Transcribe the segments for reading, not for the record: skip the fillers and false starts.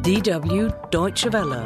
DW Deutsche Welle.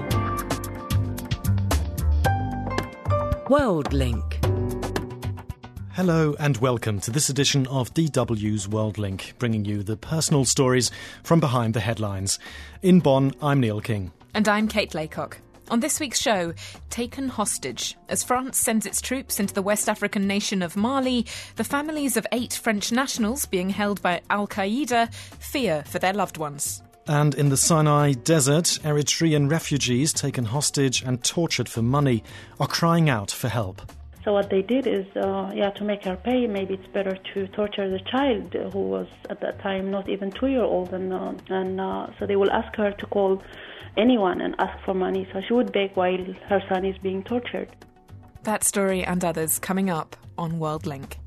World Link. Hello and welcome to this edition of DW's World Link, bringing you the personal stories from behind the headlines. In Bonn, I'm Neil King. And I'm Kate Laycock. On this week's show, taken hostage. As France sends its troops into the West African nation of Mali, the families of 8 French nationals being held by Al-Qaeda fear for their loved ones. And in the Sinai Desert, Eritrean refugees taken hostage and tortured for money are crying out for help. So what they did is, to make her pay, maybe it's better to torture the child who was at that time not even 2-year-old. So they will ask her to call anyone and ask for money. So she would beg while her son is being tortured. That story and others coming up on World Link.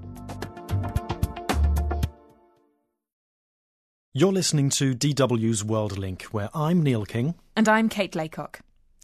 You're listening to DW's World Link, where I'm Neil King. And I'm Kate Laycock.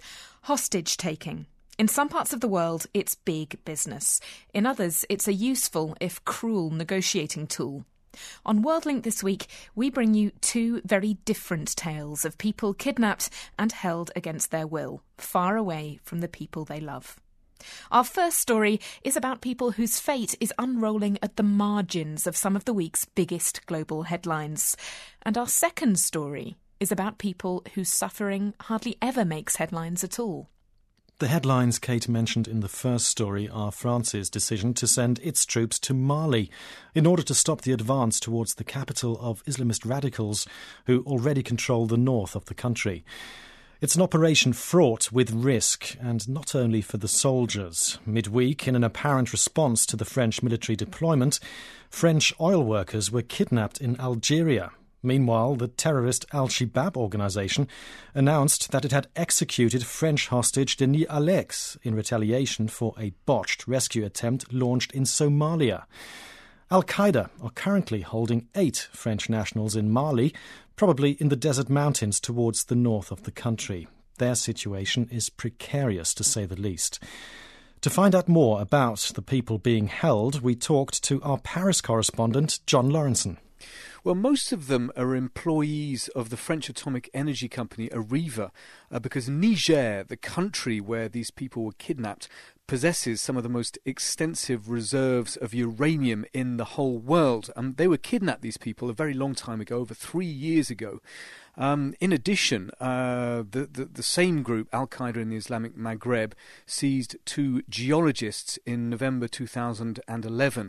Hostage taking. In some parts of the world, it's big business. In others, it's a useful, if cruel, negotiating tool. On World Link this week, we bring you 2 very different tales of people kidnapped and held against their will, far away from the people they love. Our first story is about people whose fate is unrolling at the margins of some of the week's biggest global headlines. And our second story is about people whose suffering hardly ever makes headlines at all. The headlines Kate mentioned in the first story are France's decision to send its troops to Mali in order to stop the advance towards the capital of Islamist radicals who already control the north of the country. It's an operation fraught with risk, and not only for the soldiers. Midweek, in an apparent response to the French military deployment, French oil workers were kidnapped in Algeria. Meanwhile, the terrorist Al-Shabaab organisation announced that it had executed French hostage Denis Alex in retaliation for a botched rescue attempt launched in Somalia. Al-Qaeda are currently holding 8 French nationals in Mali, probably in the desert mountains towards the north of the country. Their situation is precarious, to say the least. To find out more about the people being held, we talked to our Paris correspondent, John Lawrenson. Well, most of them are employees of the French atomic energy company Areva, because Niger, the country where these people were kidnapped, possesses some of the most extensive reserves of uranium in the whole world. They were kidnapped, these people, a very long time ago, over 3 years ago. In addition, the same group, Al-Qaeda in the Islamic Maghreb, seized 2 geologists in November 2011.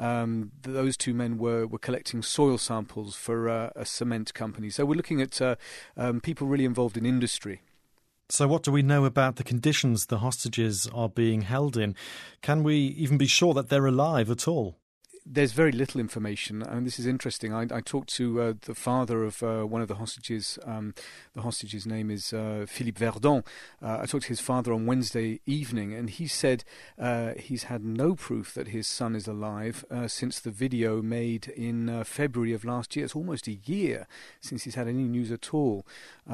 Those 2 men were collecting soil samples for a cement company. So we're looking at people really involved in industry. So what do we know about the conditions the hostages are being held in? Can we even be sure that they're alive at all? There's very little information. This is interesting. I talked to the father of one of the hostages. The hostage's name is Philippe Verdon. I talked to his father on Wednesday evening, and he said he's had no proof that his son is alive since the video made in February of last year. It's almost a year since he's had any news at all.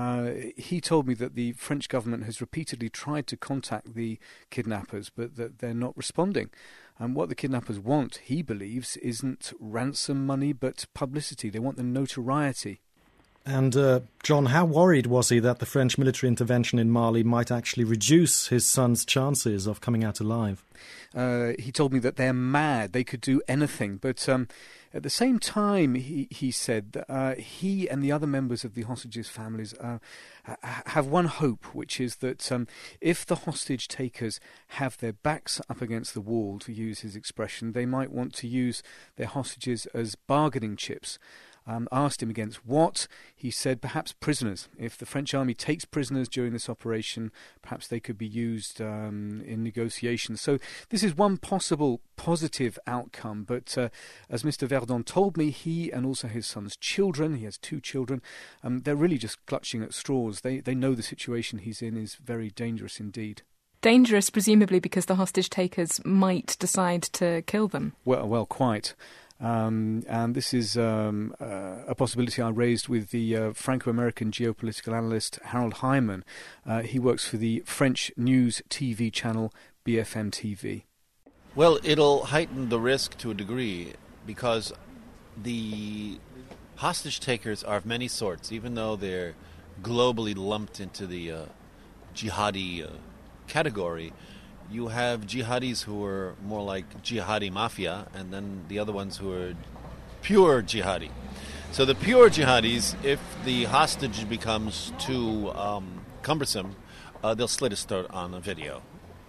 He told me that the French government has repeatedly tried to contact the kidnappers, but that they're not responding. And what the kidnappers want, he believes, isn't ransom money but publicity. They want the notoriety. And, John, how worried was he that the French military intervention in Mali might actually reduce his son's chances of coming out alive? He told me that they're mad. They could do anything. But at the same time, he said that he and the other members of the hostages' families have one hope, which is that if the hostage takers have their backs up against the wall, to use his expression, they might want to use their hostages as bargaining chips. Asked him against what, he said perhaps prisoners. If the French army takes prisoners during this operation, perhaps they could be used in negotiations. So this is one possible positive outcome. But as Mr. Verdon told me, he and also his son's children, he has 2 children, they're really just clutching at straws. They know the situation he's in is very dangerous indeed. Dangerous, presumably, because the hostage takers might decide to kill them. Well, quite. And this is a possibility I raised with the Franco-American geopolitical analyst Harold Hyman. He works for the French news TV channel BFM TV. Well, it'll heighten the risk to a degree because the hostage takers are of many sorts. Even though they're globally lumped into the jihadi category. You have jihadis who are more like jihadi mafia, and then the other ones who are pure jihadi. So the pure jihadis, if the hostage becomes too cumbersome, they'll slit his throat on a video.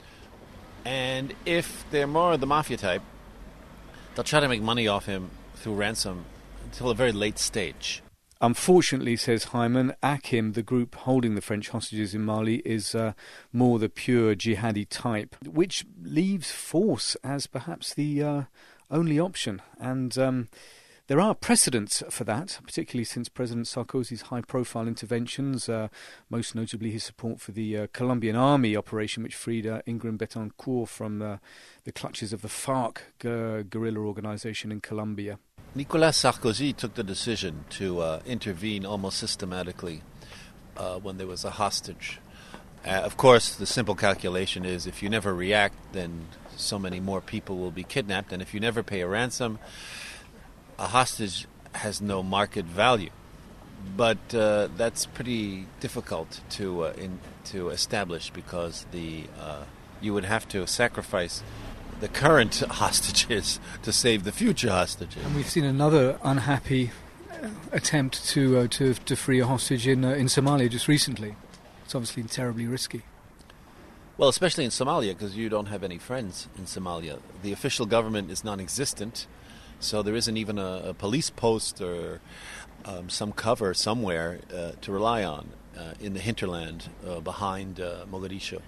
And if they're more the mafia type, they'll try to make money off him through ransom until a very late stage. Unfortunately, says Hyman, Akim, the group holding the French hostages in Mali, is more the pure jihadi type, which leaves force as perhaps the only option. And there are precedents for that, particularly since President Sarkozy's high-profile interventions, most notably his support for the Colombian army operation, which freed Ingrid Betancourt from the clutches of the FARC guerrilla organization in Colombia. Nicolas Sarkozy took the decision to intervene almost systematically when there was a hostage. Of course, the simple calculation is if you never react, then so many more people will be kidnapped, and if you never pay a ransom, a hostage has no market value. But that's pretty difficult to establish because you would have to sacrifice the current hostages to save the future hostages. And we've seen another unhappy attempt to free a hostage in Somalia just recently. It's obviously terribly risky. Well, especially in Somalia, because you don't have any friends in Somalia. The official government is non-existent, so there isn't even a police post or some cover somewhere to rely on in the hinterland behind Mogadishu.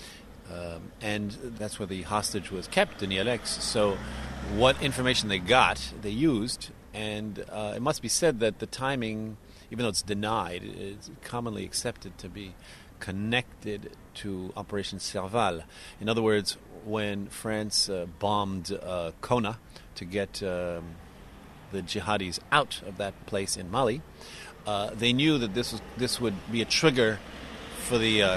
And that's where the hostage was kept in Yalex. So what information they got, they used. And it must be said that the timing, even though it's denied, it's commonly accepted to be connected to Operation Serval. In other words, when France bombed Kona to get the jihadis out of that place in Mali, they knew that this would be a trigger for the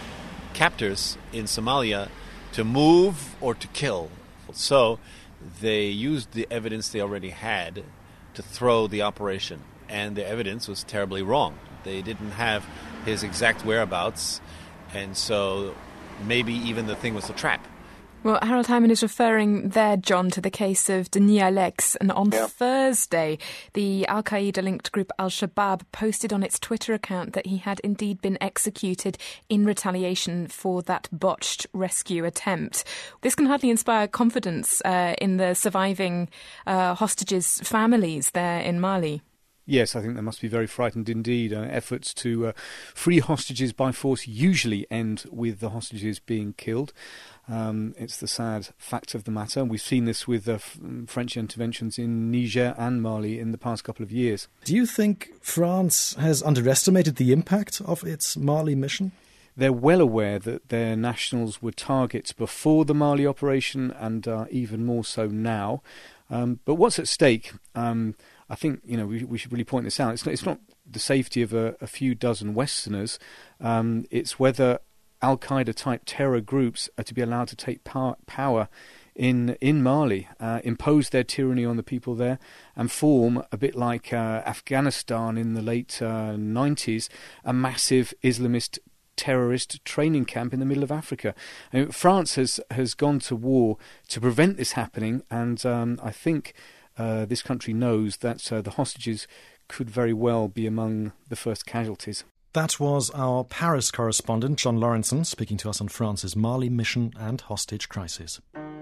captors in Somalia to move or to kill. So they used the evidence they already had to throw the operation, and the evidence was terribly wrong. They didn't have his exact whereabouts, and so maybe even the thing was a trap. Well, Harold Hyman is referring there, John, to the case of Denis Alex. And on Thursday, the al-Qaeda-linked group Al-Shabaab posted on its Twitter account that he had indeed been executed in retaliation for that botched rescue attempt. This can hardly inspire confidence in the surviving hostages' families there in Mali. Yes, I think they must be very frightened indeed. Efforts to free hostages by force usually end with the hostages being killed. It's the sad fact of the matter. We've seen this with French interventions in Niger and Mali in the past couple of years. Do you think France has underestimated the impact of its Mali mission? They're well aware that their nationals were targets before the Mali operation and even more so now. But what's at stake? I think we should really point this out. It's not the safety of a few dozen Westerners. It's whether Al-Qaeda-type terror groups are to be allowed to take power in Mali, impose their tyranny on the people there, and form, a bit like Afghanistan in the late 90s, a massive Islamist terrorist training camp in the middle of Africa. France has gone to war to prevent this happening, and I think this country knows that the hostages could very well be among the first casualties. That was our Paris correspondent, John Lawrenson, speaking to us on France's Mali mission and hostage crisis.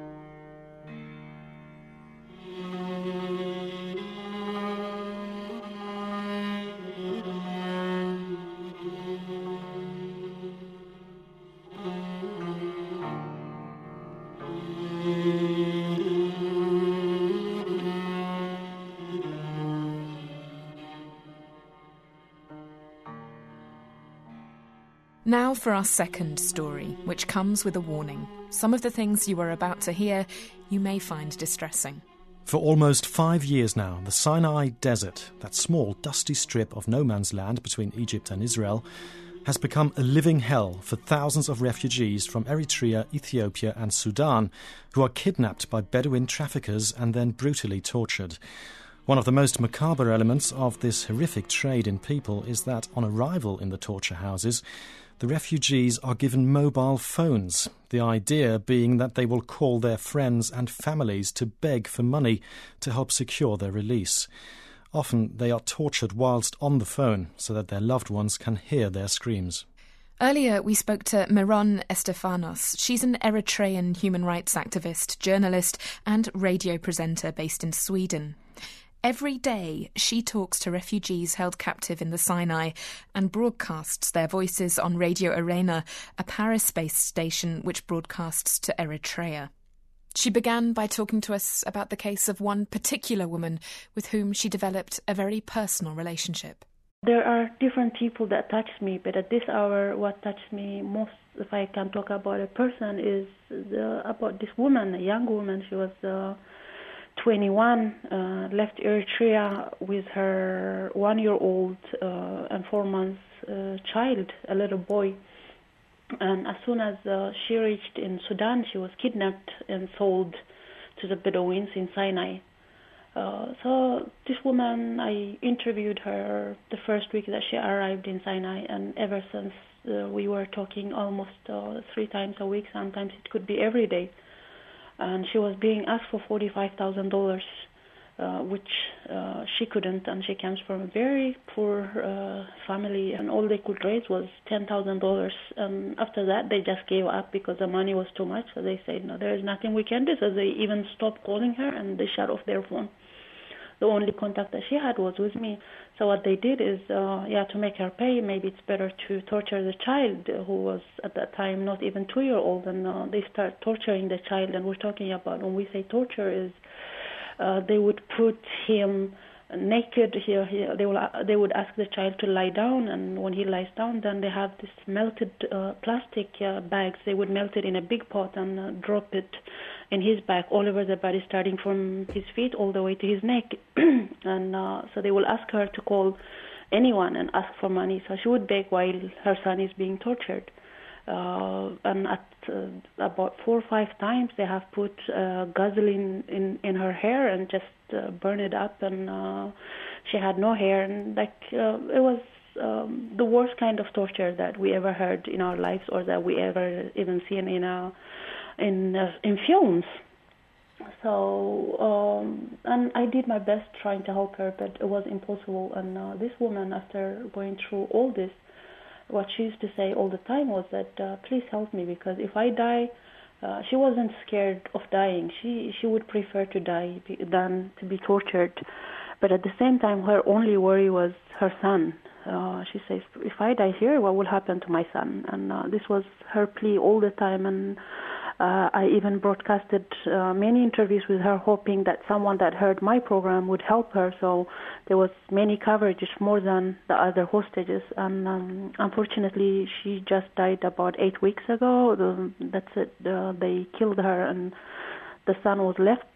Now for our second story, which comes with a warning. Some of the things you are about to hear you may find distressing. For almost 5 years now, the Sinai Desert, that small, dusty strip of no man's land between Egypt and Israel, has become a living hell for thousands of refugees from Eritrea, Ethiopia and Sudan, who are kidnapped by Bedouin traffickers and then brutally tortured. One of the most macabre elements of this horrific trade in people is that on arrival in the torture houses, the refugees are given mobile phones, the idea being that they will call their friends and families to beg for money to help secure their release. Often they are tortured whilst on the phone so that their loved ones can hear their screams. Earlier, we spoke to Meron Estefanos. She's an Eritrean human rights activist, journalist and radio presenter based in Sweden. Every day, she talks to refugees held captive in the Sinai and broadcasts their voices on Radio Arena, a Paris-based station which broadcasts to Eritrea. She began by talking to us about the case of one particular woman with whom she developed a very personal relationship. There are different people that touch me, but at this hour, what touched me most, if I can talk about a person, is about this woman, a young woman. She was 21, left Eritrea with her 1-year-old and 4 months child, a little boy. And as soon as she reached in Sudan, she was kidnapped and sold to the Bedouins in Sinai. So this woman, I interviewed her the first week that she arrived in Sinai, and ever since we were talking almost 3 times a week. Sometimes it could be every day. And she was being asked for $45,000, which she couldn't, and she comes from a very poor family, and all they could raise was $10,000. And after that, they just gave up because the money was too much. So they said, no, there is nothing we can do. So they even stopped calling her, and they shut off their phone. The only contact that she had was with me. So what they did is, to make her pay, maybe it's better to torture the child, who was at that time not even 2-year-old, and they start torturing the child. And we're talking about, when we say torture, is they would put him naked. They would ask the child to lie down, and when he lies down, then they have this melted plastic bags. They would melt it in a big pot and drop it in his back all over the body, starting from his feet all the way to his neck. And so they will ask her to call anyone and ask for money. So she would beg while her son is being tortured. And at about 4 or 5 times, they have put gasoline in her hair and just burn it up, and she had no hair. And it was the worst kind of torture that we ever heard in our lives, or that we ever even seen in films. So and I did my best trying to help her, but it was impossible. And this woman, after going through all this, what she used to say all the time was that, please help me, because if I die, she wasn't scared of dying. She would prefer to die than to be tortured. But at the same time, her only worry was her son. She says, if I die here, what will happen to my son? And this was her plea all the time. And I even broadcasted many interviews with her, hoping that someone that heard my program would help her. So there was many coverages, more than the other hostages. And unfortunately, she just died about 8 weeks ago. That's it. They killed her, and the son was left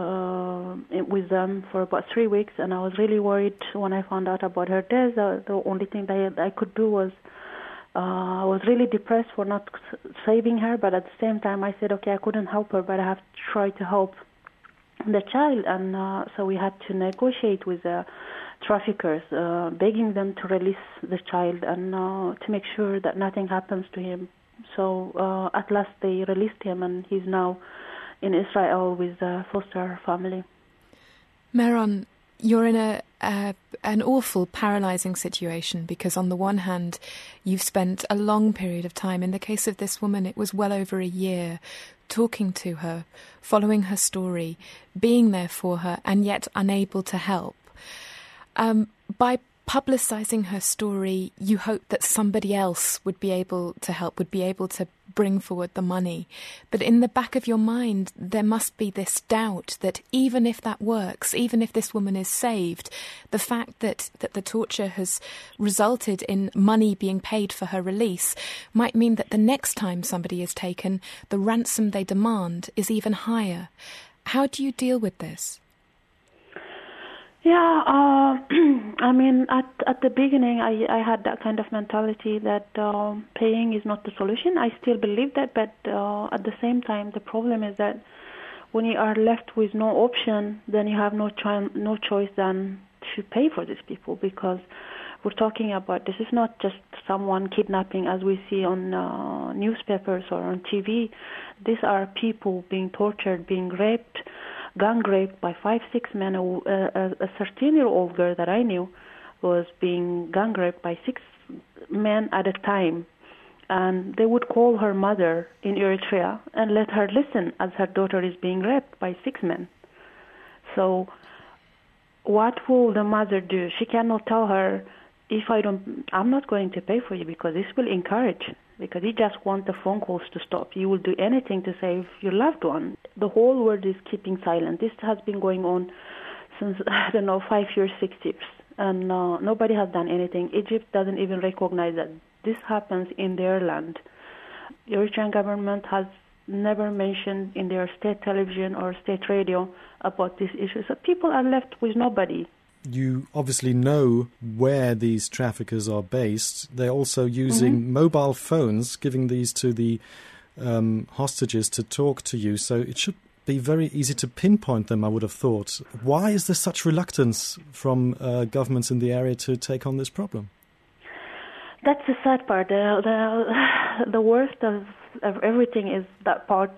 with them for about 3 weeks. And I was really worried when I found out about her death. The only thing that I could do was, I was really depressed for not saving her, but at the same time I said, okay, I couldn't help her, but I have to try to help the child. And so we had to negotiate with the traffickers, begging them to release the child and to make sure that nothing happens to him. So at last they released him, and he's now in Israel with the foster family. Meron, you're in an awful, paralysing situation, because on the one hand, you've spent a long period of time. In the case of this woman, it was well over a year, talking to her, following her story, being there for her, and yet unable to help. By publicising her story, you hoped that somebody else would be able to help, would be able to bring forward the money. But in the back of your mind, there must be this doubt that even if that works, even if this woman is saved, the fact that the torture has resulted in money being paid for her release might mean that the next time somebody is taken, the ransom they demand is even higher. How do you deal with this? Yeah, I mean, at the beginning, I had that kind of mentality that paying is not the solution. I still believe that, but at the same time, the problem is that when you are left with no option, then you have no choice than to pay for these people, because we're talking about, this is not just someone kidnapping as we see on newspapers or on TV. These are people being tortured, being raped, gang raped by 5-6 men. A 13-year-old girl that I knew was being gang raped by 6 men at a time. And they would call her mother in Eritrea and let her listen as her daughter is being raped by 6 men. So what will the mother do? She cannot tell her, I'm not going to pay for you, because this will encourage, because you just want the phone calls to stop. You will do anything to save your loved one. The whole world is keeping silent. This has been going on since, 5 years, 6 years. And nobody has done anything. Egypt doesn't even recognize that this happens in their land. The Eritrean government has never mentioned in their state television or state radio about this issue. So people are left with nobody. You obviously know where these traffickers are based. They're also using mobile phones, giving these to the hostages to talk to you. So it should be very easy to pinpoint them, I would have thought. Why is there such reluctance from governments in the area to take on this problem? That's the sad part. The worst of everything is that part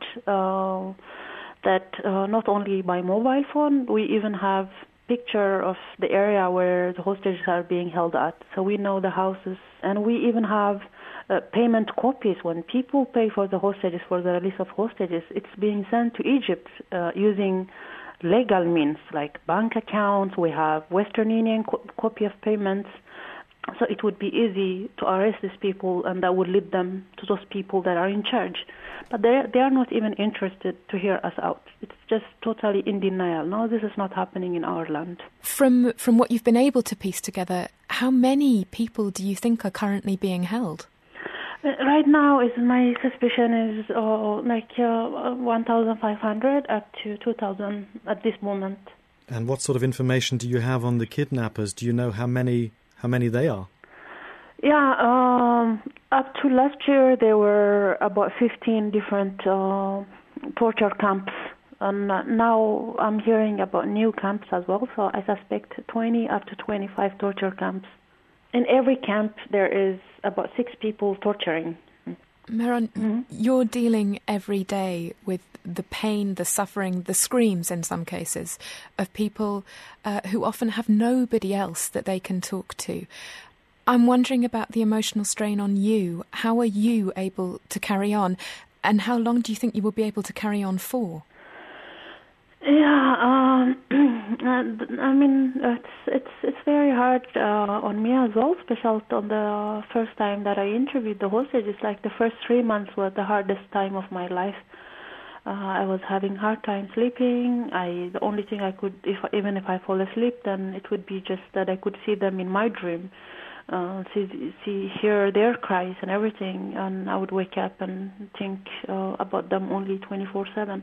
that not only by mobile phone, we even have picture of the area where the hostages are being held at. So we know the houses, and we even have payment copies. When people pay for the hostages, for the release of hostages, it's being sent to Egypt using legal means like bank accounts. We have Western Union copy of payments. So it would be easy to arrest these people, and that would lead them to those people that are in charge. But they are not even interested to hear us out. It's just totally in denial. No, this is not happening in our land. From what you've been able to piece together, how many people do you think are currently being held? Right now, my suspicion is 1,500 up to 2,000 at this moment. And what sort of information do you have on the kidnappers? Do you know how many they are? Yeah, up to last year there were about 15 different torture camps, and now I'm hearing about new camps as well, so I suspect 20 up to 25 torture camps. In every camp there is about 6 people torturing. Mehran, you're dealing every day with the pain, the suffering, the screams in some cases of people who often have nobody else that they can talk to. I'm wondering about the emotional strain on you. How are you able to carry on, and how long do you think you will be able to carry on for? Yeah, I mean, it's very hard on me as well, especially on the first time that I interviewed the hostages. Like the first 3 months were the hardest time of my life. I was having hard time sleeping. The only thing I could, even if I fall asleep, then it would be just that I could see them in my dream, hear their cries and everything, and I would wake up and think about them only 24/7.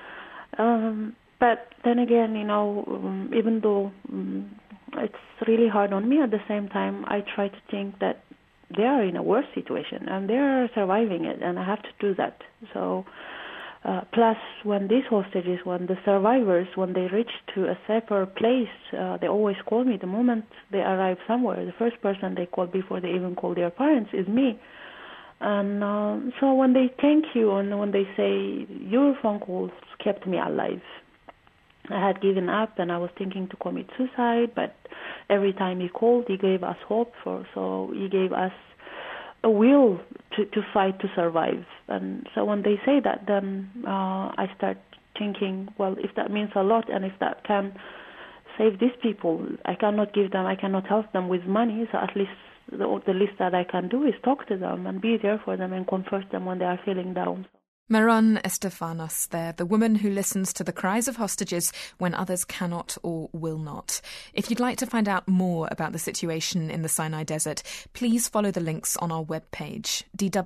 But then again, even though it's really hard on me, at the same time, I try to think that they are in a worse situation and they are surviving it, and I have to do that. So, plus, when these hostages, when the survivors, when they reach to a safer place, they always call me. The moment they arrive somewhere, the first person they call before they even call their parents is me. And so when they thank you and when they say, your phone calls kept me alive, I had given up and I was thinking to commit suicide, but every time he called, he gave us hope. So he gave us a will to fight to survive. And so when they say that, then I start thinking, well, if that means a lot and if that can save these people, I cannot help them with money, so at least the least that I can do is talk to them and be there for them and comfort them when they are feeling down. Mehran Estefanos there, the woman who listens to the cries of hostages when others cannot or will not. If you'd like to find out more about the situation in the Sinai Desert, please follow the links on our webpage,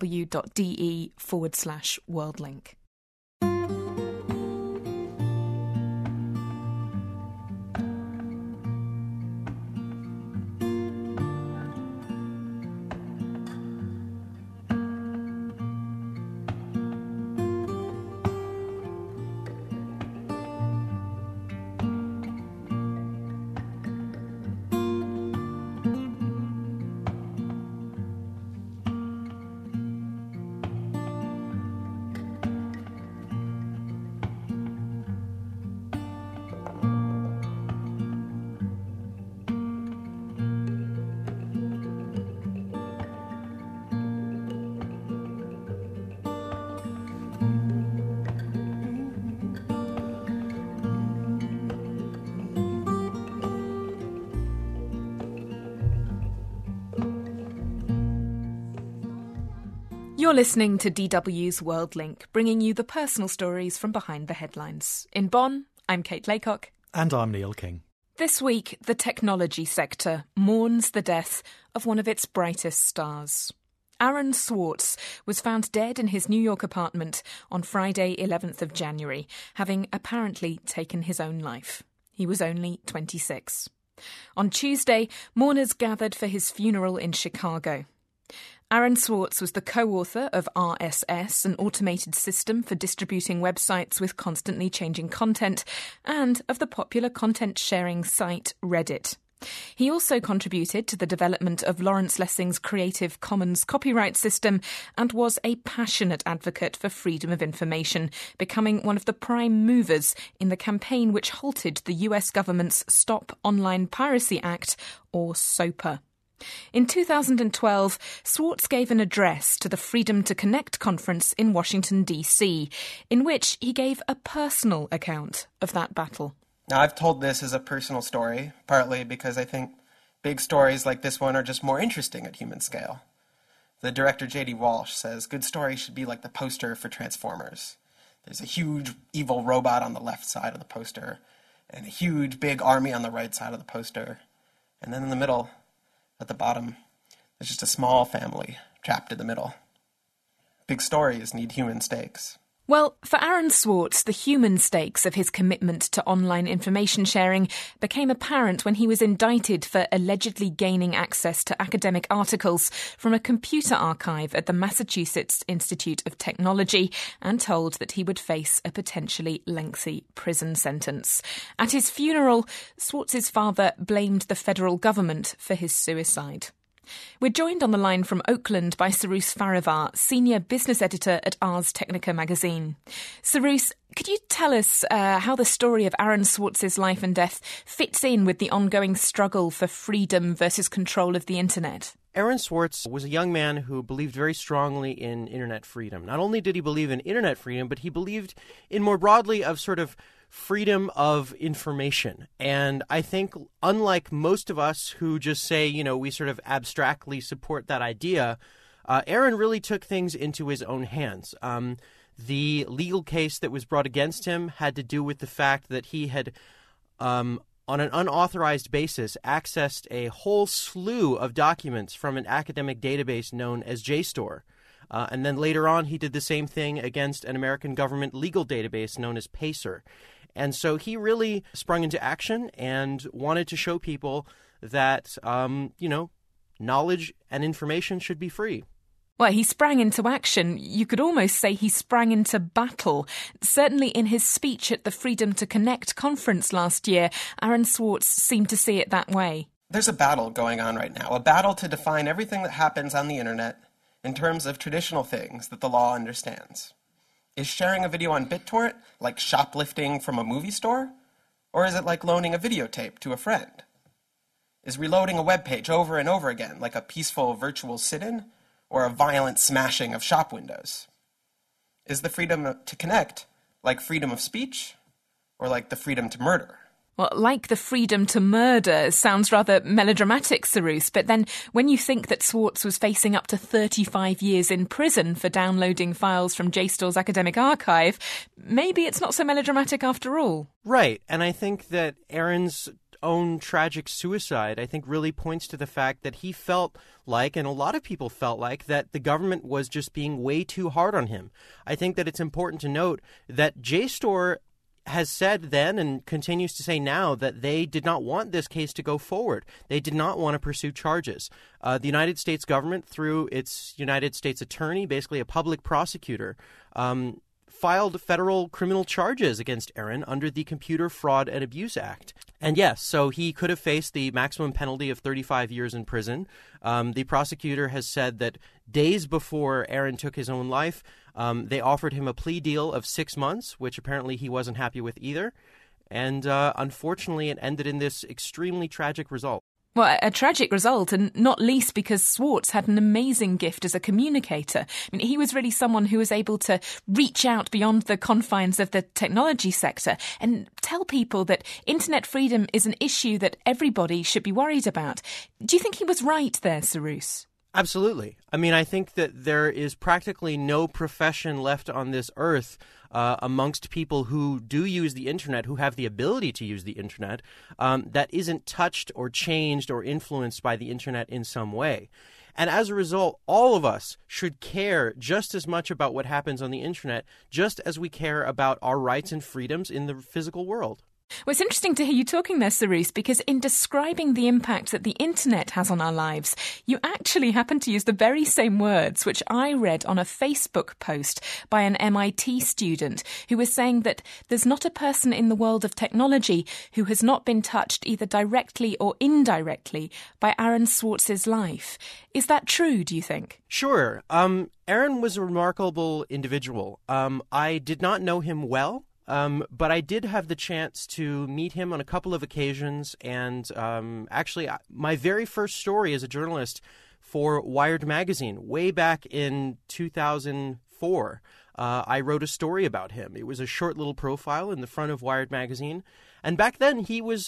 dw.de/worldlink. You're listening to DW's World Link, bringing you the personal stories from behind the headlines. In Bonn, I'm Kate Laycock. And I'm Neil King. This week, the technology sector mourns the death of one of its brightest stars. Aaron Swartz was found dead in his New York apartment on Friday, 11th of January, having apparently taken his own life. He was only 26. On Tuesday, mourners gathered for his funeral in Chicago. Aaron Swartz was the co-author of RSS, an automated system for distributing websites with constantly changing content, and of the popular content-sharing site Reddit. He also contributed to the development of Lawrence Lessing's Creative Commons copyright system and was a passionate advocate for freedom of information, becoming one of the prime movers in the campaign which halted the US government's Stop Online Piracy Act, or SOPA. In 2012, Swartz gave an address to the Freedom to Connect conference in Washington, D.C., in which he gave a personal account of that battle. Now, I've told this as a personal story, partly because I think big stories like this one are just more interesting at human scale. The director J.D. Walsh says good stories should be like the poster for Transformers. There's a huge evil robot on the left side of the poster, and a huge big army on the right side of the poster, and then in the middle, at the bottom, there's just a small family trapped in the middle. Big stories need human stakes. Well, for Aaron Swartz, the human stakes of his commitment to online information sharing became apparent when he was indicted for allegedly gaining access to academic articles from a computer archive at the Massachusetts Institute of Technology and told that he would face a potentially lengthy prison sentence. At his funeral, Swartz's father blamed the federal government for his suicide. We're joined on the line from Oakland by Cyrus Farivar, Senior Business Editor at Ars Technica magazine. Cyrus, could you tell us how the story of Aaron Swartz's life and death fits in with the ongoing struggle for freedom versus control of the internet? Aaron Swartz was a young man who believed very strongly in internet freedom. Not only did he believe in internet freedom, but he believed in more broadly of sort of freedom of information. And I think unlike most of us who just say, we sort of abstractly support that idea, Aaron really took things into his own hands. The legal case that was brought against him had to do with the fact that he had, on an unauthorized basis, accessed a whole slew of documents from an academic database known as JSTOR. And then later on, he did the same thing against an American government legal database known as PACER. And so he really sprung into action and wanted to show people that, knowledge and information should be free. Well, he sprang into action. You could almost say he sprang into battle. Certainly in his speech at the Freedom to Connect conference last year, Aaron Swartz seemed to see it that way. There's a battle going on right now, a battle to define everything that happens on the internet in terms of traditional things that the law understands. Is sharing a video on BitTorrent like shoplifting from a movie store? Or is it like loaning a videotape to a friend? Is reloading a web page over and over again like a peaceful virtual sit-in or a violent smashing of shop windows? Is the freedom to connect like freedom of speech or like the freedom to murder? Well, like the freedom to murder sounds rather melodramatic, Cyrus, but then when you think that Swartz was facing up to 35 years in prison for downloading files from JSTOR's academic archive, maybe it's not so melodramatic after all. Right, and I think that Aaron's own tragic suicide, really points to the fact that he felt like, and a lot of people felt like, that the government was just being way too hard on him. I think that it's important to note that JSTOR has said then and continues to say now that they did not want this case to go forward. They did not want to pursue charges. The United States government, through its United States attorney, basically a public prosecutor, filed federal criminal charges against Aaron under the Computer Fraud and Abuse Act. And yes, so he could have faced the maximum penalty of 35 years in prison. The prosecutor has said that days before Aaron took his own life, they offered him a plea deal of 6 months, which apparently he wasn't happy with either. And unfortunately, it ended in this extremely tragic result. Well, a tragic result, and not least because Swartz had an amazing gift as a communicator. He was really someone who was able to reach out beyond the confines of the technology sector and tell people that internet freedom is an issue that everybody should be worried about. Do you think he was right there, Cyrus? Absolutely. I mean, I think that there is practically no profession left on this earth amongst people who do use the internet, who have the ability to use the internet, that isn't touched or changed or influenced by the internet in some way. And as a result, all of us should care just as much about what happens on the internet, just as we care about our rights and freedoms in the physical world. Well, it's interesting to hear you talking there, Cyrus, because in describing the impact that the internet has on our lives, you actually happen to use the very same words which I read on a Facebook post by an MIT student who was saying that there's not a person in the world of technology who has not been touched either directly or indirectly by Aaron Swartz's life. Is that true, do you think? Sure. Aaron was a remarkable individual. I did not know him well. But I did have the chance to meet him on a couple of occasions, and actually my very first story as a journalist for Wired magazine, way back in 2004, I wrote a story about him. It was a short little profile in the front of Wired magazine, and back then he was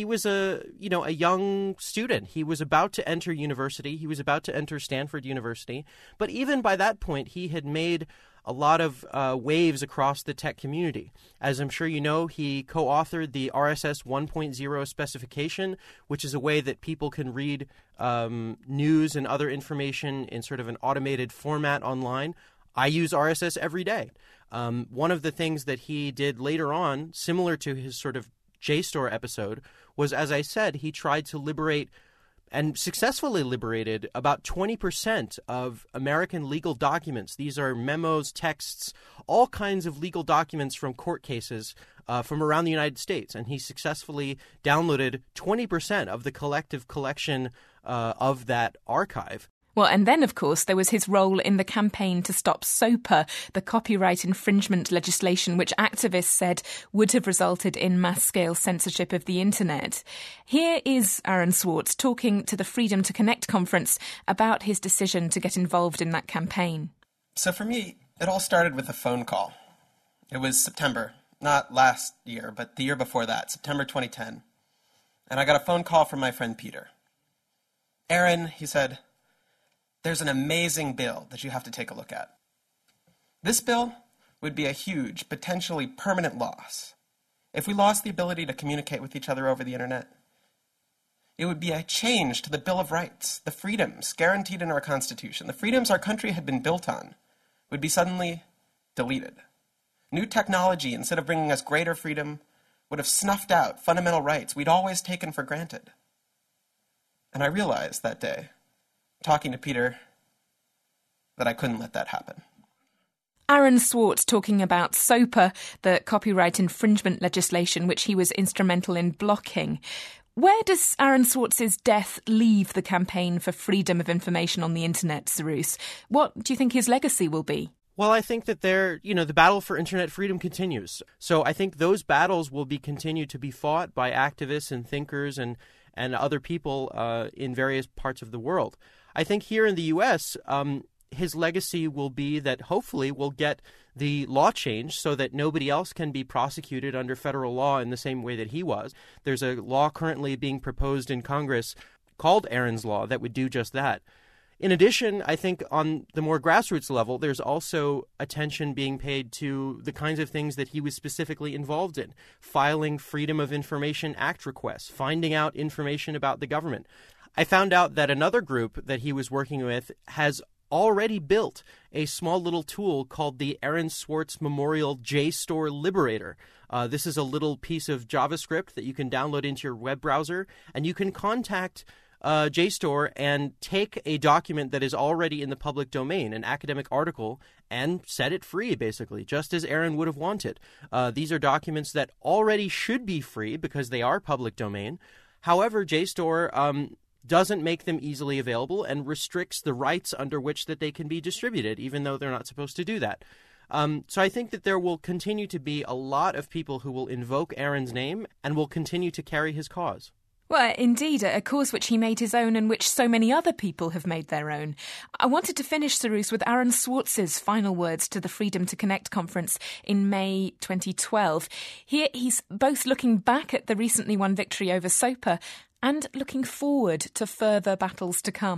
a young student. He was about to enter university. He was about to enter Stanford University, but even by that point, he had made a lot of waves across the tech community. As I'm sure you know, he co-authored the RSS 1.0 specification, which is a way that people can read news and other information in sort of an automated format online. I use RSS every day. One of the things that he did later on, similar to his sort of JSTOR episode, was, as I said, he tried to liberate and successfully liberated about 20% of American legal documents. These are memos, texts, all kinds of legal documents from court cases from around the United States. And he successfully downloaded 20% of the collective collection of that archive. Well, and then, of course, there was his role in the campaign to stop SOPA, the copyright infringement legislation which activists said would have resulted in mass-scale censorship of the internet. Here is Aaron Swartz talking to the Freedom to Connect conference about his decision to get involved in that campaign. So for me, it all started with a phone call. It was September, not last year, but the year before that, September 2010. And I got a phone call from my friend Peter. Aaron, he said, there's an amazing bill that you have to take a look at. This bill would be a huge, potentially permanent loss. If we lost the ability to communicate with each other over the internet, it would be a change to the Bill of Rights, the freedoms guaranteed in our Constitution, the freedoms our country had been built on, would be suddenly deleted. New technology, instead of bringing us greater freedom, would have snuffed out fundamental rights we'd always taken for granted. And I realized that day, talking to Peter, that I couldn't let that happen. Aaron Swartz talking about SOPA, the copyright infringement legislation which he was instrumental in blocking. Where does Aaron Swartz's death leave the campaign for freedom of information on the internet, Cyrus? What do you think his legacy will be? Well, I think that the battle for internet freedom continues. So I think those battles will be continued to be fought by activists and thinkers and other people in various parts of the world. I think here in the U.S., his legacy will be that hopefully we'll get the law changed so that nobody else can be prosecuted under federal law in the same way that he was. There's a law currently being proposed in Congress called Aaron's Law that would do just that. In addition, I think on the more grassroots level, there's also attention being paid to the kinds of things that he was specifically involved in, filing Freedom of Information Act requests, finding out information about the government. I found out that another group that he was working with has already built a small little tool called the Aaron Swartz Memorial JSTOR Liberator. This is a little piece of JavaScript that you can download into your web browser, and you can contact JSTOR and take a document that is already in the public domain, an academic article, and set it free, basically, just as Aaron would have wanted. These are documents that already should be free because they are public domain. However, JSTOR doesn't make them easily available and restricts the rights under which that they can be distributed, even though they're not supposed to do that. So I think that there will continue to be a lot of people who will invoke Aaron's name and will continue to carry his cause. Well, indeed, a cause which he made his own and which so many other people have made their own. I wanted to finish, Cyrus, with Aaron Swartz's final words to the Freedom to Connect conference in May 2012. Here he's both looking back at the recently won victory over SOPA and looking forward to further battles to come.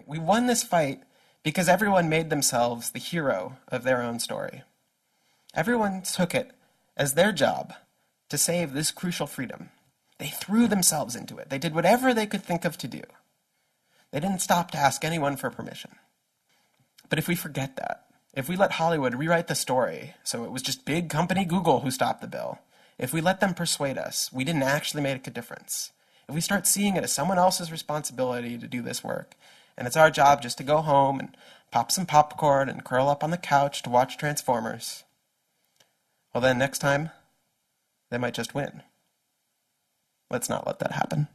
We won this fight because everyone made themselves the hero of their own story. Everyone took it as their job to save this crucial freedom. They threw themselves into it. They did whatever they could think of to do. They didn't stop to ask anyone for permission. But if we forget that, if we let Hollywood rewrite the story so it was just big company Google who stopped the bill, if we let them persuade us we didn't actually make a difference, if we start seeing it as someone else's responsibility to do this work, and it's our job just to go home and pop some popcorn and curl up on the couch to watch Transformers, well then next time, they might just win. Let's not let that happen.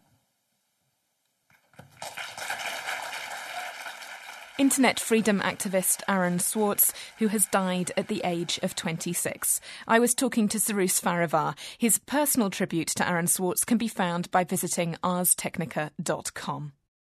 Internet freedom activist Aaron Swartz, who has died at the age of 26. I was talking to Cyrus Farivar. His personal tribute to Aaron Swartz can be found by visiting arstechnica.com.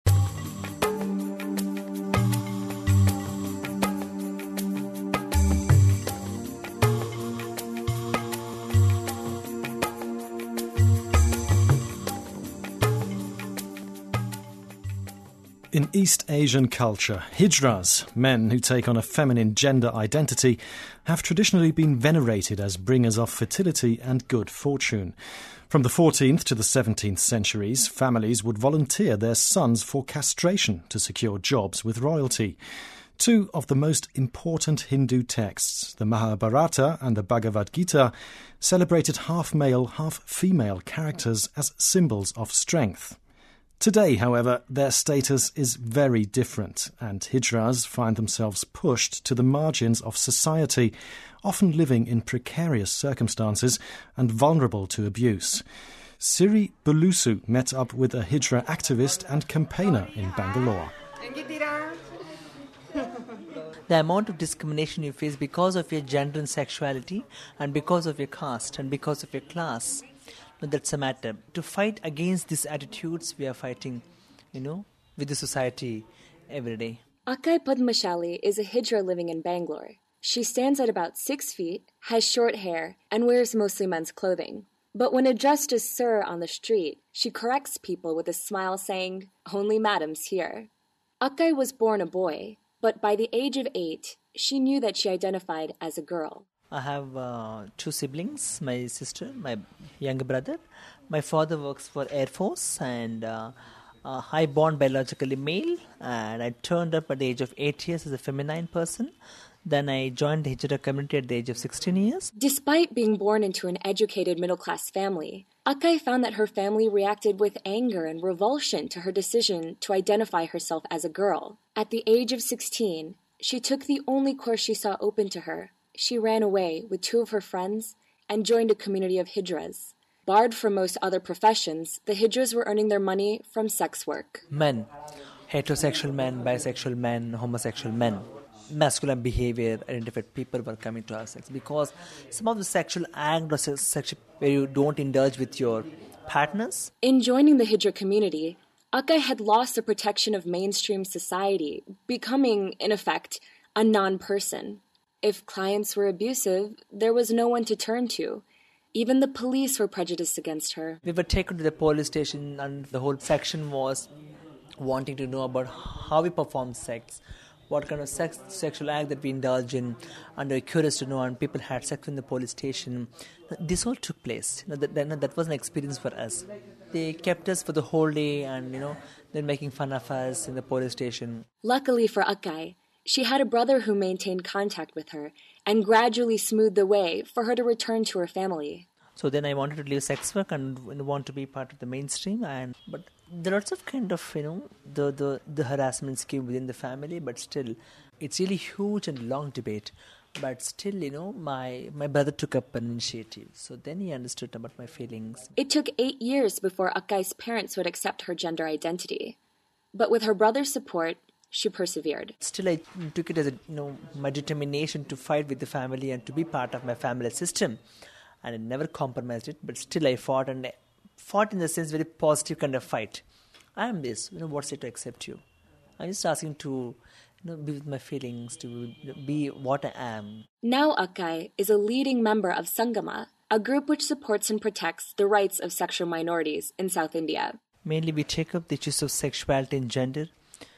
In East Asian culture, hijras, men who take on a feminine gender identity, have traditionally been venerated as bringers of fertility and good fortune. From the 14th to the 17th centuries, families would volunteer their sons for castration to secure jobs with royalty. Two of the most important Hindu texts, the Mahabharata and the Bhagavad Gita, celebrated half-male, half-female characters as symbols of strength. Today, however, their status is very different, and hijras find themselves pushed to the margins of society, often living in precarious circumstances and vulnerable to abuse. Siri Bulusu met up with a hijra activist and campaigner in Bangalore. The amount of discrimination you face because of your gender and sexuality, and because of your caste, and because of your class, that's a matter. To fight against these attitudes, we are fighting, with the society every day. Akai Padmashali is a hijra living in Bangalore. She stands at about 6 feet, has short hair, and wears mostly men's clothing. But when addressed as sir on the street, she corrects people with a smile saying, "Only madams here." Akai was born a boy, but by the age of 8, she knew that she identified as a girl. I have 2 siblings, my sister, my younger brother. My father works for Air Force, and I born biologically male, and I turned up at the age of 8 years as a feminine person. Then I joined the hijra community at the age of 16 years. Despite being born into an educated middle-class family, Akai found that her family reacted with anger and revulsion to her decision to identify herself as a girl. At the age of 16, she took the only course she saw open to her. She ran away with 2 of her friends and joined a community of hijras. Barred from most other professions, the hijras were earning their money from sex work. Men, heterosexual men, bisexual men, homosexual men, masculine behavior, identified people were coming to our sex because some of the sexual act or sexual where you don't indulge with your partners. In joining the hijra community, Akai had lost the protection of mainstream society, becoming, in effect, a non-person. If clients were abusive, there was no one to turn to. Even the police were prejudiced against her. We were taken to the police station, and the whole section was wanting to know about how we perform sex, what kind of sexual act that we indulge in, and they were curious to know, and people had sex in the police station. This all took place. That was an experience for us. They kept us for the whole day, and they're making fun of us in the police station. Luckily for Akai, she had a brother who maintained contact with her and gradually smoothed the way for her to return to her family. So then I wanted to leave sex work and want to be part of the mainstream. But there are lots of kind of, the harassments came within the family, but still, it's really huge and long debate. But still, my brother took up an initiative. So then he understood about my feelings. It took 8 years before Akai's parents would accept her gender identity. But with her brother's support, she persevered. Still, I took it as my determination to fight with the family and to be part of my family system. And I never compromised it, but still I fought, and I fought in the sense very positive kind of fight. I am this, what's it to accept you? I'm just asking to be with my feelings, to be what I am. Now Akai is a leading member of Sangama, a group which supports and protects the rights of sexual minorities in South India. Mainly we take up the issues of sexuality and gender,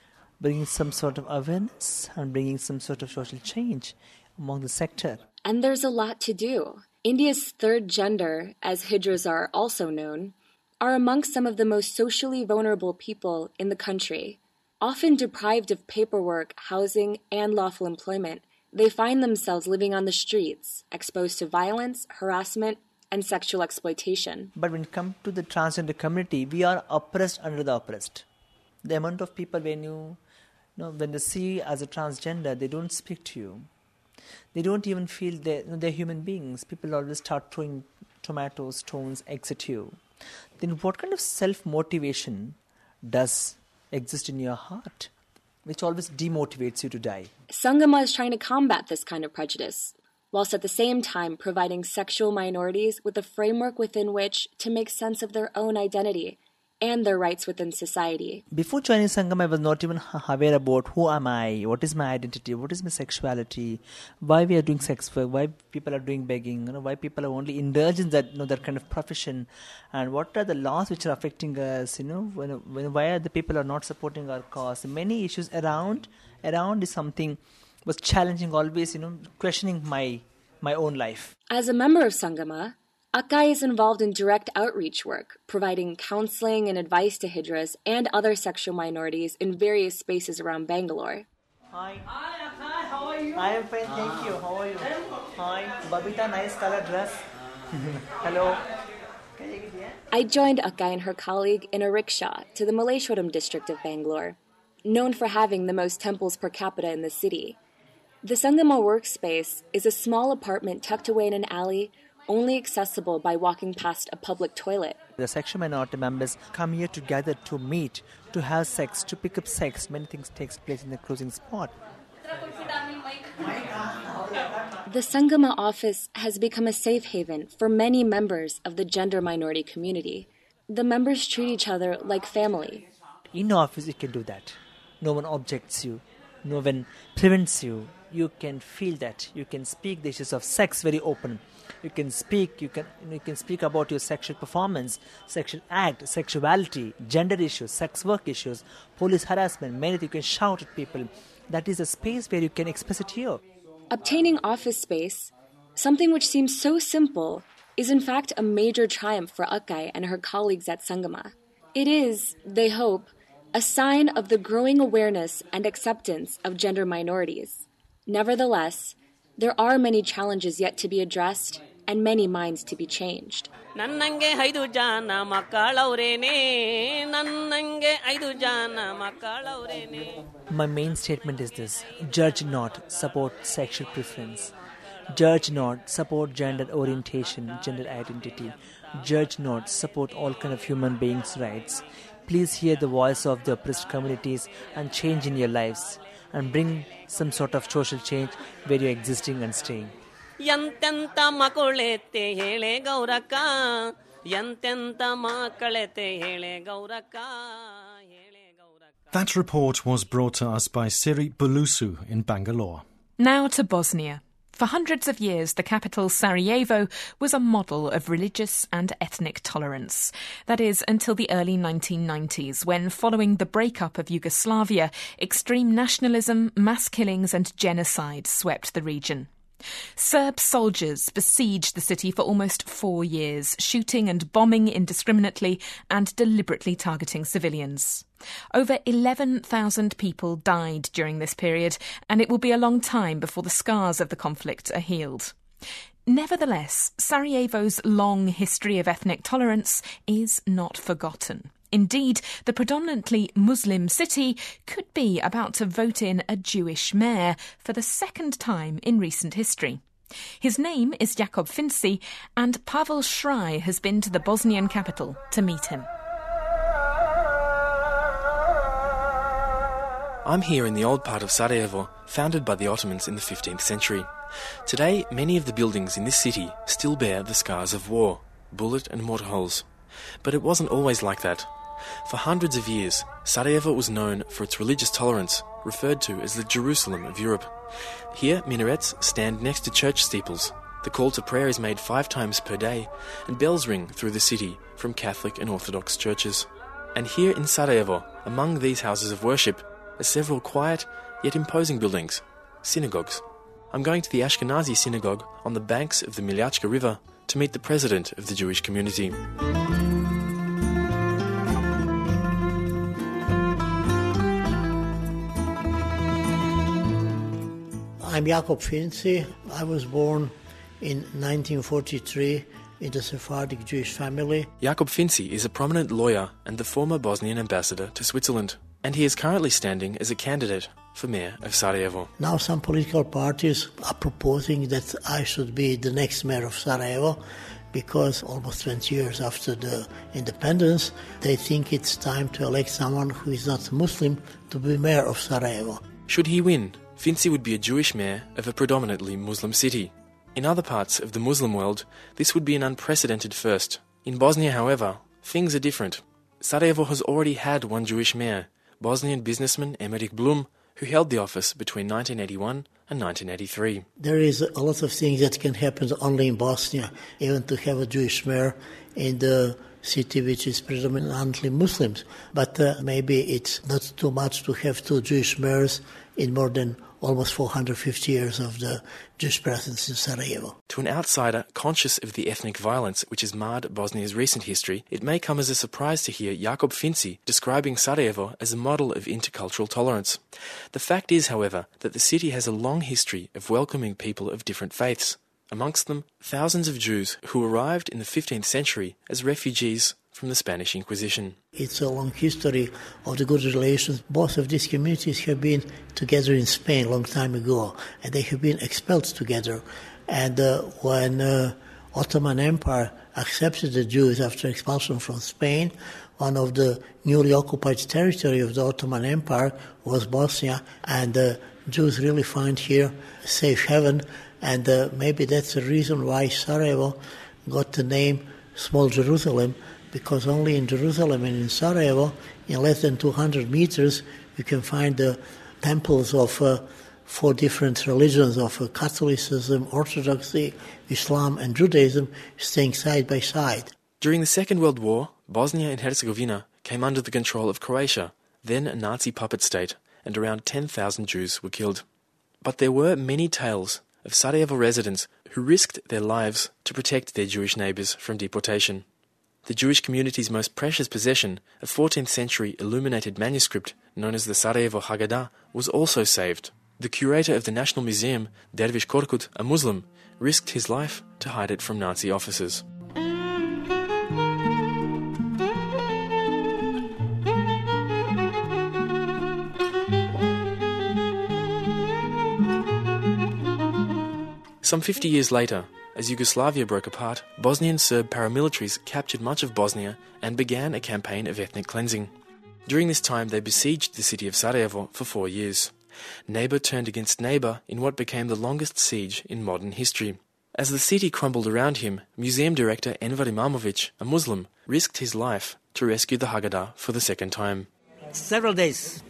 bringing some sort of awareness and bringing some sort of social change among the sector. And there's a lot to do. India's third gender, as Hijras are also known, are amongst some of the most socially vulnerable people in the country. Often deprived of paperwork, housing, and lawful employment, they find themselves living on the streets, exposed to violence, harassment, and sexual exploitation. But when it comes to the transgender community, we are oppressed under the oppressed. The amount of people when they see as a transgender, they don't speak to you. They don't even feel they're human beings. People always start throwing tomatoes, stones, eggs at you. Then what kind of self-motivation does exist in your heart, which always demotivates you to die? Sangama is trying to combat this kind of prejudice, whilst at the same time providing sexual minorities with a framework within which to make sense of their own identity and their rights within society. Before joining Sangam, I was not even aware about who am I, what is my identity, what is my sexuality, why we are doing sex work, why people are doing begging, why people are only indulged in that kind of profession, and what are the laws which are affecting us, why are the people are not supporting our cause. Many issues around is something was challenging, always, questioning my own life. As a member of Sangama, Akai is involved in direct outreach work, providing counseling and advice to Hijras and other sexual minorities in various spaces around Bangalore. Hi. Hi, Akai. How are you? I am fine, thank you. How are you? Hi. Babita, nice color dress. Hello. I joined Akai and her colleague in a rickshaw to the Malleshwaram district of Bangalore, known for having the most temples per capita in the city. The Sangama workspace is a small apartment tucked away in an alley, only accessible by walking past a public toilet. The sexual minority members come here together to meet, to have sex, to pick up sex. Many things takes place in the closing spot. The Sangama office has become a safe haven for many members of the gender minority community. The members treat each other like family. In office, you can do that. No one objects you. No one prevents you. You can feel that. You can speak the issues of sex very open. You can speak about your sexual performance, sexual act, sexuality, gender issues, sex work issues, police harassment, many things. You can shout at people. That is a space where you can express it here. Obtaining office space, something which seems so simple, is in fact a major triumph for Akai and her colleagues at Sangama. It is, they hope, a sign of the growing awareness and acceptance of gender minorities. Nevertheless, there are many challenges yet to be addressed and many minds to be changed. My main statement is this: judge not, support sexual preference. Judge not, support gender orientation, gender identity. Judge not, support all kind of human beings' rights. Please hear the voice of the oppressed communities and change in your lives, and bring some sort of social change where you're existing and staying. That report was brought to us by Siri Bulusu in Bangalore. Now to Bosnia. For hundreds of years, the capital Sarajevo was a model of religious and ethnic tolerance. That is, until the early 1990s, when, following the breakup of Yugoslavia, extreme nationalism, mass killings and genocide swept the region. Serb soldiers besieged the city for almost 4 years, shooting and bombing indiscriminately and deliberately targeting civilians. Over 11,000 people died during this period, and it will be a long time before the scars of the conflict are healed. Nevertheless, Sarajevo's long history of ethnic tolerance is not forgotten. Indeed, the predominantly Muslim city could be about to vote in a Jewish mayor for the second time in recent history. His name is Jakob Finci, and Pavel Schrei has been to the Bosnian capital to meet him. I'm here in the old part of Sarajevo, founded by the Ottomans in the 15th century. Today, many of the buildings in this city still bear the scars of war, bullet and mortar holes. But it wasn't always like that. For hundreds of years, Sarajevo was known for its religious tolerance, referred to as the Jerusalem of Europe. Here, minarets stand next to church steeples. The call to prayer is made 5 times per day, and bells ring through the city from Catholic and Orthodox churches. And here in Sarajevo, among these houses of worship, are several quiet yet imposing buildings, synagogues. I'm going to the Ashkenazi synagogue on the banks of the Milyachka River to meet the president of the Jewish community. I'm Jakob Finzi. I was born in 1943 in a Sephardic Jewish family. Jakob Finzi is a prominent lawyer and the former Bosnian ambassador to Switzerland, and he is currently standing as a candidate for mayor of Sarajevo. Now some political parties are proposing that I should be the next mayor of Sarajevo because almost 20 years after the independence, they think it's time to elect someone who is not Muslim to be mayor of Sarajevo. Should he win, Finzi would be a Jewish mayor of a predominantly Muslim city. In other parts of the Muslim world, this would be an unprecedented first. In Bosnia, however, things are different. Sarajevo has already had one Jewish mayor, Bosnian businessman Emmerich Blum, who held the office between 1981 and 1983. There is a lot of things that can happen only in Bosnia, even to have a Jewish mayor in the city which is predominantly Muslims. But maybe it's not too much to have two Jewish mayors in more than almost 450 years of the Jewish presence in Sarajevo. To an outsider conscious of the ethnic violence which has marred Bosnia's recent history, it may come as a surprise to hear Jakob Finzi describing Sarajevo as a model of intercultural tolerance. The fact is, however, that the city has a long history of welcoming people of different faiths, amongst them thousands of Jews who arrived in the 15th century as refugees from the Spanish Inquisition. It's a long history of the good relations. Both of these communities have been together in Spain a long time ago, and they have been expelled together. And when Ottoman Empire accepted the Jews after expulsion from Spain, one of the newly occupied territory of the Ottoman Empire was Bosnia, and the Jews really find here a safe haven, and maybe that's the reason why Sarajevo got the name Small Jerusalem, because only in Jerusalem and in Sarajevo, in less than 200 meters, you can find the temples of 4 different religions of Catholicism, Orthodoxy, Islam and Judaism staying side by side. During the Second World War, Bosnia and Herzegovina came under the control of Croatia, then a Nazi puppet state, and around 10,000 Jews were killed. But there were many tales of Sarajevo residents who risked their lives to protect their Jewish neighbours from deportation. The Jewish community's most precious possession, a 14th century illuminated manuscript known as the Sarajevo Haggadah, was also saved. The curator of the National Museum, Dervish Korkut, a Muslim, risked his life to hide it from Nazi officers. Some 50 years later, as Yugoslavia broke apart, Bosnian Serb paramilitaries captured much of Bosnia and began a campaign of ethnic cleansing. During this time, they besieged the city of Sarajevo for 4 years. Neighbour turned against neighbour in what became the longest siege in modern history. As the city crumbled around him, museum director Enver Imamovic, a Muslim, risked his life to rescue the Haggadah for the second time. Several days,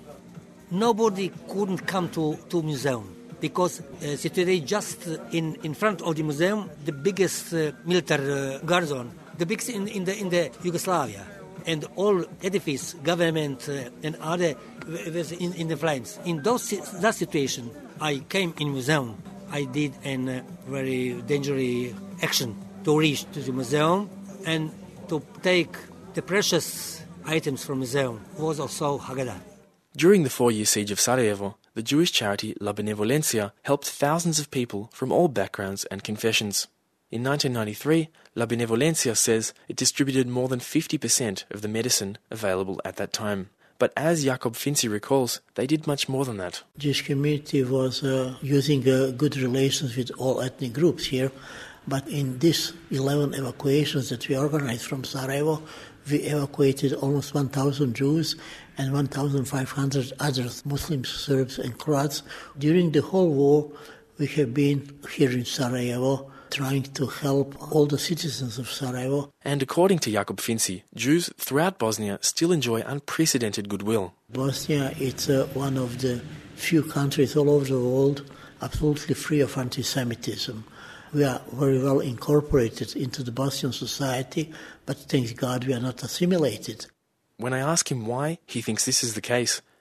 nobody couldn't come to museum, because situated just in front of the museum, the biggest military garrison, the biggest in the Yugoslavia, and all edifice, government, and other was in the flames. In that situation, I came in museum. I did a very dangerous action to reach to the museum and to take the precious items from museum. Was also Haggadah. During the 4-year siege of Sarajevo, the Jewish charity La Benevolencia helped thousands of people from all backgrounds and confessions. In 1993, La Benevolencia says it distributed more than 50% of the medicine available at that time. But as Jakob Finzi recalls, they did much more than that. The Jewish community was using good relations with all ethnic groups here, but in these 11 evacuations that we organized from Sarajevo, we evacuated almost 1,000 Jews and 1,500 other Muslims, Serbs and Croats. During the whole war, we have been here in Sarajevo trying to help all the citizens of Sarajevo. And according to Jakob Finzi, Jews throughout Bosnia still enjoy unprecedented goodwill. Bosnia is one of the few countries all over the world absolutely free of anti-Semitism. We are very well incorporated into the Bosnian society, but thanks God we are not assimilated. When I ask him why he thinks this is the case,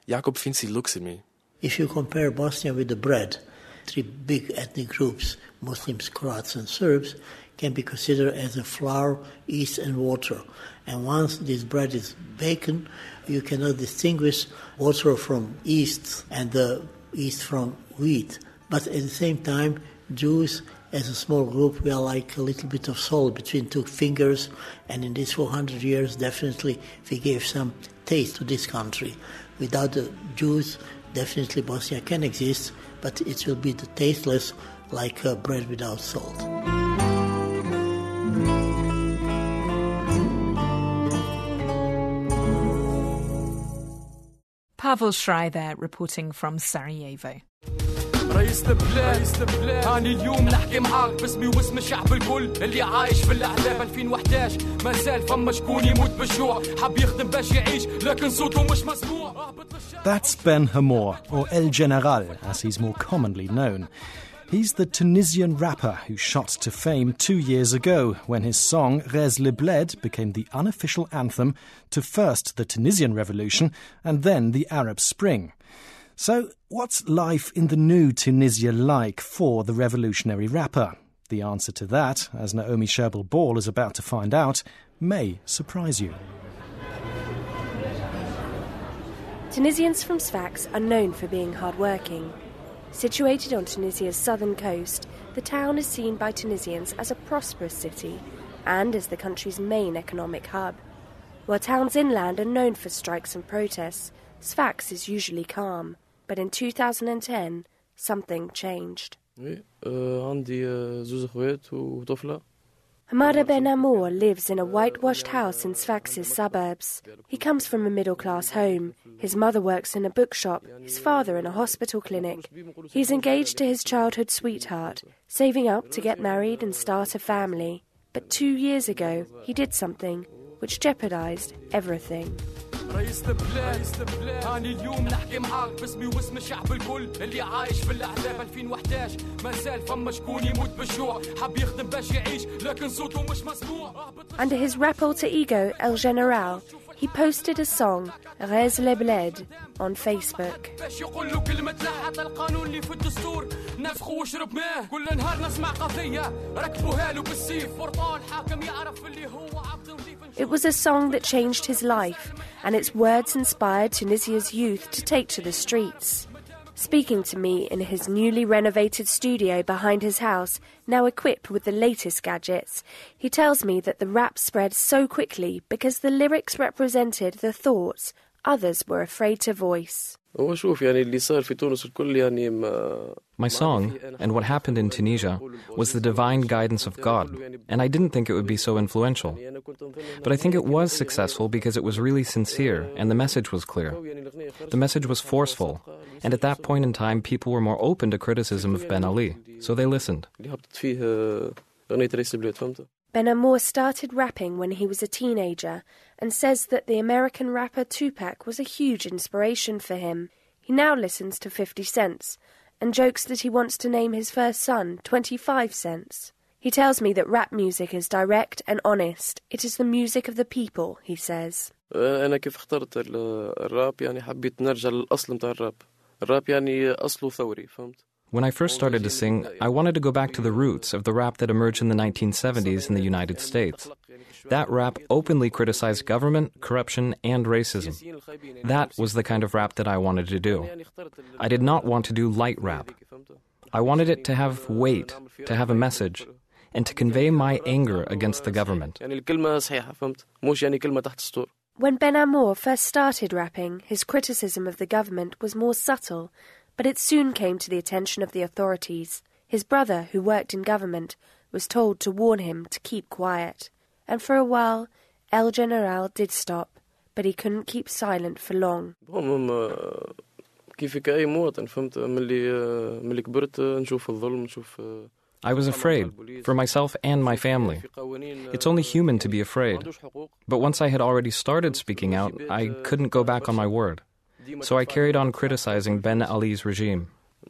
Jakob Finzi looks at me. If you compare Bosnia with the bread, 3 big ethnic groups, Muslims, Croats and Serbs, can be considered as a flour, yeast and water. And once this bread is baken, you cannot distinguish water from yeast and the yeast from wheat. But at the same time, Jews, as a small group, we are like a little bit of salt between 2 fingers, and in these 400 years, definitely we gave some taste to this country. Without the Jews, definitely Bosnia can exist, but it will be the tasteless, like bread without salt. Pavel Schrei there, reporting from Sarajevo. رئيس البلاد هاني اليوم نحكي معاك باسمي واسم الشعب الكل اللي عايش في الاحلام 2011 ما زال فما شكون يموت بالجوع حاب يخدم باش يعيش لكن صوته مش مسموع. That's Ben Hamor, or El General, as he's more commonly known. He's the Tunisian rapper who shot to fame 2 years ago when his song Rez le Bled became the unofficial anthem to first the Tunisian Revolution and then the Arab Spring. So, what's life in the new Tunisia like for the revolutionary rapper? The answer to that, as Naomi Sherbel-Ball is about to find out, may surprise you. Tunisians from Sfax are known for being hard-working. Situated on Tunisia's southern coast, the town is seen by Tunisians as a prosperous city and as the country's main economic hub. While towns inland are known for strikes and protests, Sfax is usually calm. But in 2010, something changed. Hamada Ben Amour lives in a whitewashed house in Sfax's suburbs. He comes from a middle-class home. His mother works in a bookshop, his father in a hospital clinic. He's engaged to his childhood sweetheart, saving up to get married and start a family. But 2 years ago, he did something which jeopardized everything. رئيس البلاد هاني اليوم نحكي معاك باسمي واسم الشعب الكل اللي عايش في الاحلام 2011 ما زال فما شكون يموت بالجوع حاب يخدم باش يعيش لكن صوته مش مسموع. Under his rap alter ego El General, he posted a song Rez le Bled on Facebook. باش يقول له كلمة لا حتى القانون اللي في الدستور نفخوا واشرب ماء كل نهار نسمع قضية ركبوها له بالسيف فرطان حاكم يعرف اللي هو عبد نظيف. It was a song that changed his life, and its words inspired Tunisia's youth to take to the streets. Speaking to me in his newly renovated studio behind his house, now equipped with the latest gadgets, he tells me that the rap spread so quickly because the lyrics represented the thoughts others were afraid to voice. My song, and what happened in Tunisia, was the divine guidance of God, and I didn't think it would be so influential. But I think it was successful because it was really sincere, and the message was clear. The message was forceful, and at that point in time people were more open to criticism of Ben Ali, so they listened. Ben Amour started rapping when he was a teenager and says that the American rapper Tupac was a huge inspiration for him. He now listens to 50 Cent and jokes that he wants to name his first son 25 Cents. He tells me that rap music is direct and honest. It is the music of the people, he says. أنا كيف اخترت الراب يعني حبيت نرجع للأصل متاع الراب. الراب يعني أصله ثوري فهمت. When I first started to sing, I wanted to go back to the roots of the rap that emerged in the 1970s in the United States. That rap openly criticized government, corruption, and racism. That was the kind of rap that I wanted to do. I did not want to do light rap. I wanted it to have weight, to have a message, and to convey my anger against the government. When Ben Amour first started rapping, his criticism of the government was more subtle, but it soon came to the attention of the authorities. His brother, who worked in government, was told to warn him to keep quiet. And for a while, El General did stop, but he couldn't keep silent for long. I was afraid, for myself and my family. It's only human to be afraid. But once I had already started speaking out, I couldn't go back on my word. So I carried on criticizing Ben Ali's regime.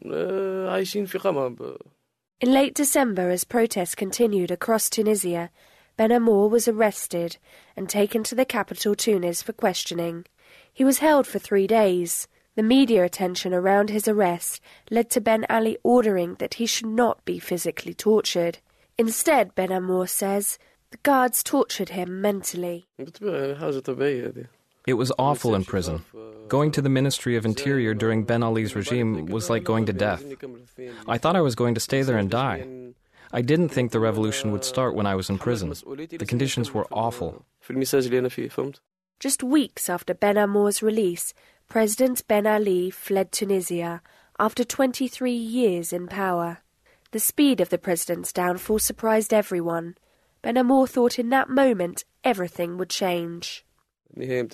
In late December, as protests continued across Tunisia, Ben Amour was arrested and taken to the capital Tunis for questioning. He was held for 3 days. The media attention around his arrest led to Ben Ali ordering that he should not be physically tortured. Instead, Ben Amour says, the guards tortured him mentally. It was awful in prison. Going to the Ministry of Interior during Ben Ali's regime was like going to death. I thought I was going to stay there and die. I didn't think the revolution would start when I was in prison. The conditions were awful. Just weeks after Ben Amour's release, President Ben Ali fled Tunisia after 23 years in power. The speed of the president's downfall surprised everyone. Ben Amour thought in that moment everything would change. When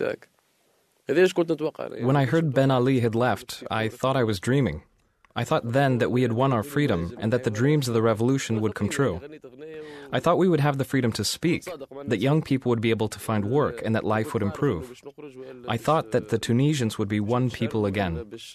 I heard Ben Ali had left, I thought I was dreaming. I thought then that we had won our freedom and that the dreams of the revolution would come true. I thought we would have the freedom to speak, that young people would be able to find work and that life would improve. I thought that the Tunisians would be one people again.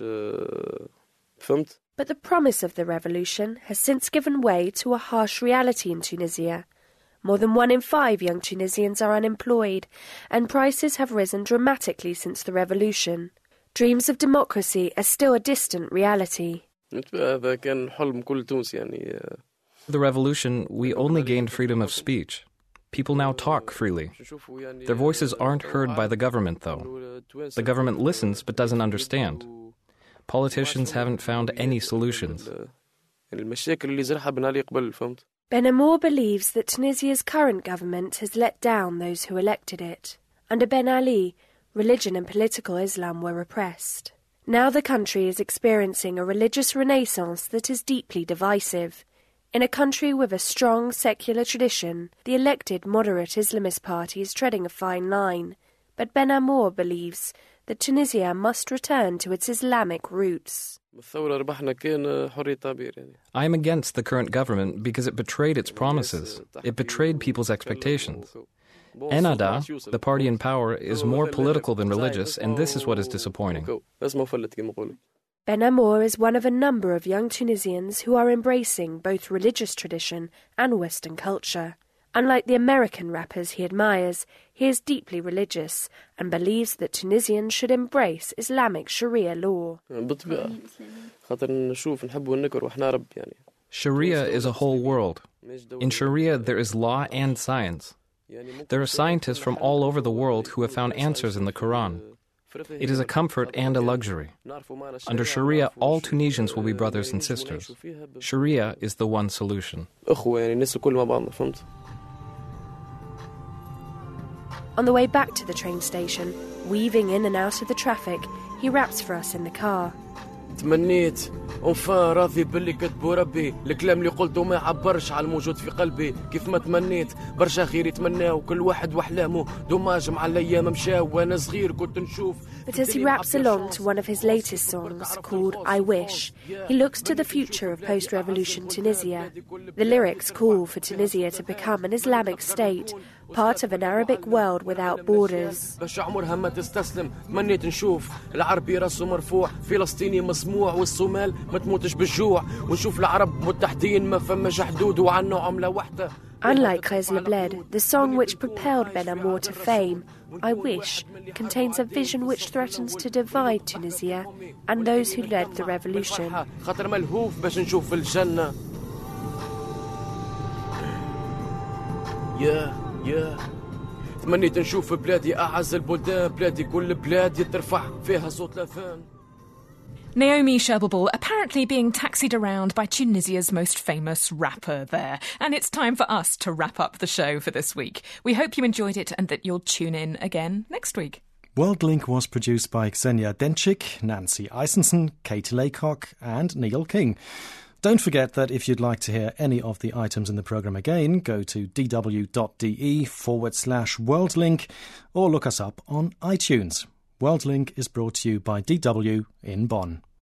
But the promise of the revolution has since given way to a harsh reality in Tunisia. More than 1 in 5 young Tunisians are unemployed, and prices have risen dramatically since the revolution. Dreams of democracy are still a distant reality. The revolution, we only gained freedom of speech. People now talk freely. Their voices aren't heard by the government, though. The government listens but doesn't understand. Politicians haven't found any solutions. Ben Amour believes that Tunisia's current government has let down those who elected it. Under Ben Ali, religion and political Islam were repressed. Now the country is experiencing a religious renaissance that is deeply divisive. In a country with a strong secular tradition, the elected moderate Islamist party is treading a fine line. But Ben Amour believes that Tunisia must return to its Islamic roots. I am against the current government because it betrayed its promises. It betrayed people's expectations. Ennahda, the party in power, is more political than religious, and this is what is disappointing. Ben Amour is one of a number of young Tunisians who are embracing both religious tradition and Western culture. Unlike the American rappers he admires, he is deeply religious and believes that Tunisians should embrace Islamic Sharia law. Sharia is a whole world. In Sharia, there is law and science. There are scientists from all over the world who have found answers in the Quran. It is a comfort and a luxury. Under Sharia, all Tunisians will be brothers and sisters. Sharia is the one solution. On the way back to the train station, weaving in and out of the traffic, he raps for us in the car. تمنيت انفان راضي باللي كتبو ربي الكلام اللي قلته ما عبرش على الموجود في قلبي كيف ما تمنيت برشا خير يتمناو كل واحد واحلامه دوماج مع الايام مشاو وانا صغير كنت نشوف. But as he raps along to one of his latest songs called I Wish, he looks to the future of post-revolution Tunisia. The lyrics call for Tunisia to become an Islamic state, part of an Arabic world without borders. باش عمرها ما تستسلم تمنيت نشوف العربي راسه مرفوع فلسطيني مسموع والصومال ما تموتش بالجوع ونشوف العرب متحدين ما فماش حدود وعنه عملة واحدة. Unlike Kres Lebled, the song which propelled Ben Amour to fame, I Wish, contains a vision which threatens to divide Tunisia and those who led the revolution. خاطر ملهوف باش نشوف الجنة. يا تمنيت نشوف بلادي أعز البلدان بلادي كل بلاد ترفع فيها صوت لافان. Naomi Sherbel apparently being taxied around by Tunisia's most famous rapper there. And it's time for us to wrap up the show for this week. We hope you enjoyed it and that you'll tune in again next week. Worldlink was produced by Ksenia Denchik, Nancy Eisenson, Kate Laycock and Neil King. Don't forget that if you'd like to hear any of the items in the programme again, go to dw.de/Worldlink or look us up on iTunes. Worldlink is brought to you by DW in Bonn.